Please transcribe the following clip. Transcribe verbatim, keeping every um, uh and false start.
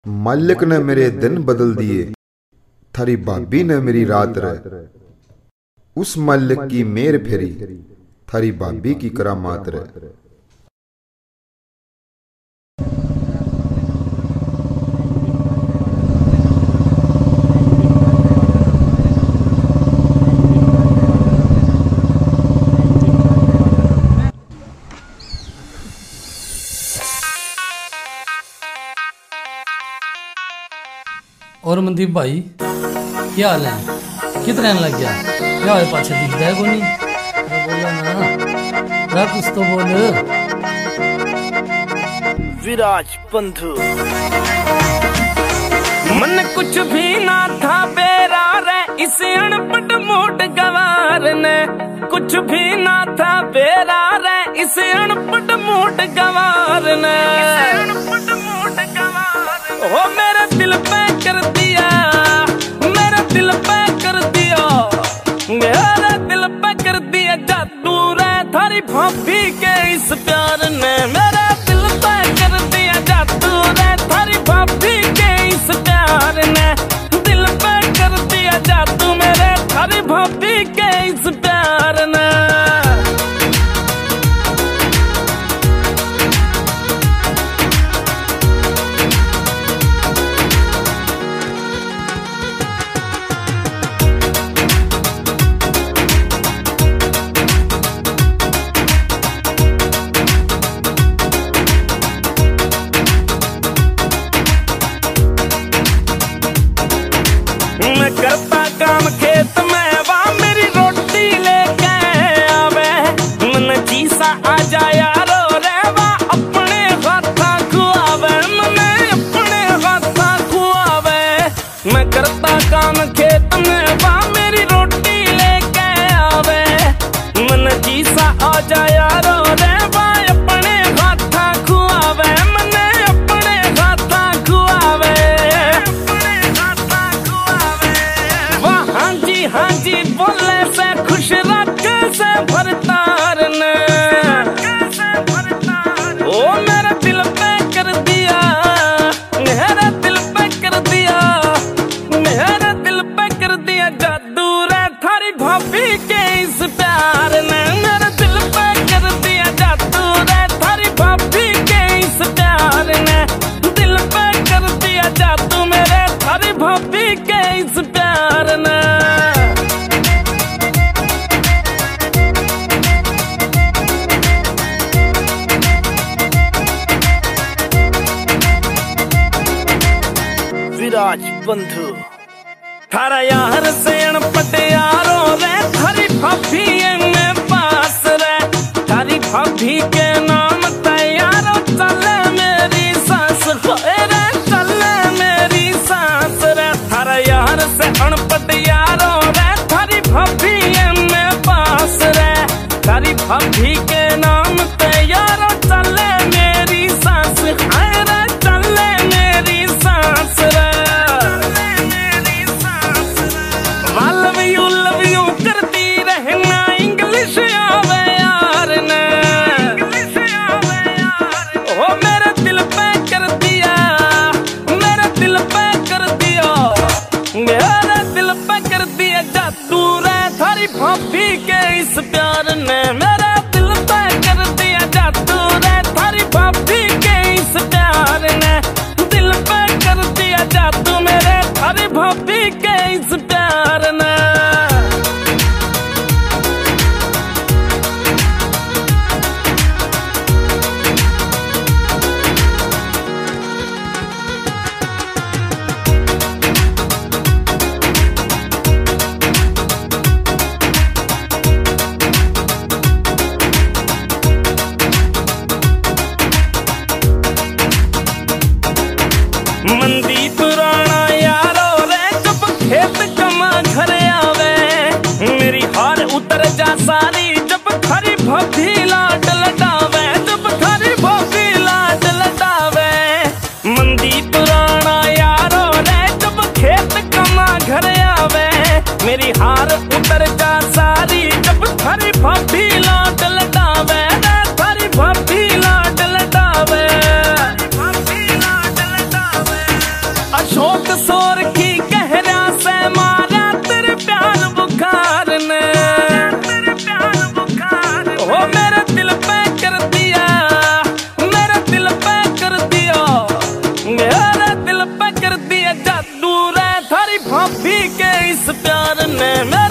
मालिक ने मेरे दिन बदल दिए, थारी भाभी ने मेरी रात रे। उस मालिक की मेर फेरी, थारी भाभी की करामात रे। और मनदीप भाई क्या हाल है? कितना लग गया? क्या है पाछे दिखता है कोनी? बोला ना रा कुछ तो बोल। विराज बंधु मन कुछ भी ना था बेरा रे, इस अनपढ़ मोट गवार ने। कुछ भी ना था बेरा रे, इस अनपढ़ मोट गवार ने। ओ मेरे दिल पे कर दिया, मेरे दिल पे कर दिया, मेरे दिल पे कर दिया जादू रे। थारी भाभी के इस प्यार ने मेरे दिल पे कर दिया जादू रे। थारी भाभी के इस प्यार ने दिल पे कर दिया जादू मेरे। थारी भाभी के इस प्यार ने। मैं करता काम खेत में, वहाँ मेरी रोटी लेके आवे। मन चीसा आ जा यारो रे, वहाँ अपने हाथा खुआवे। मने अपने हाथा खुआवे। मैं करता काम खेत में, वहाँ मेरी रोटी लेके आवे। मन चीसा आ जा यारो रे, वहाँ अपने हाथा खुआवे। मने अपने हाथा खुआवे। हाँ जी बोले से खुश रख से भरतार ने। ओ मेरा दिल पे कर दिया, मेरा दिल पे कर दिया, मेरा दिल पे कर दिया जादू रे। थारी भाभी के इस प्यार ने मेरा दिल पे कर दिया जादू रे। थारी भाभी के इस प्यार ने दिल पे कर दिया जादू मेरे। थारी भाभी के इस प्यार ने। विराज बंधु थारा यार से अनपढ़ यारो रे। थारी भाभी में पास रे। थारी भाभी के नाम तैयारो चले मेरी सांस रे। चले मेरी सांस रे। थारा यार से अनपढ़ यारो रे। थारी भाभी में पास रे। थारी भाभी के नाम तैयारो चले मेरी सांस रे। चले मेरी सांस रे। लव यू लव यू करती रहना, इंग्लिश आवे यार ने। ओ मेरे दिल पे कर दिया, मेरे दिल पे कर दिया, मेरे दिल पे कर दिया जादू रे। थारी भाभी के इस प्यार ने मेरे दिल पे कर दिया जादू रे। थारी भाभी के इस प्यार ने दिल पे कर दिया जादू मेरे। थारी भाभी के इस प्यार ने। और की गहरा से मारा तेरे प्यार बुखार ने, तेरे प्यार बुखार ओ मेरे दिल पे कर दिया, मेरे दिल पे कर दिया, मेरे दिल पे कर दिया जादू रे थारी भाभी के इस प्यार ने।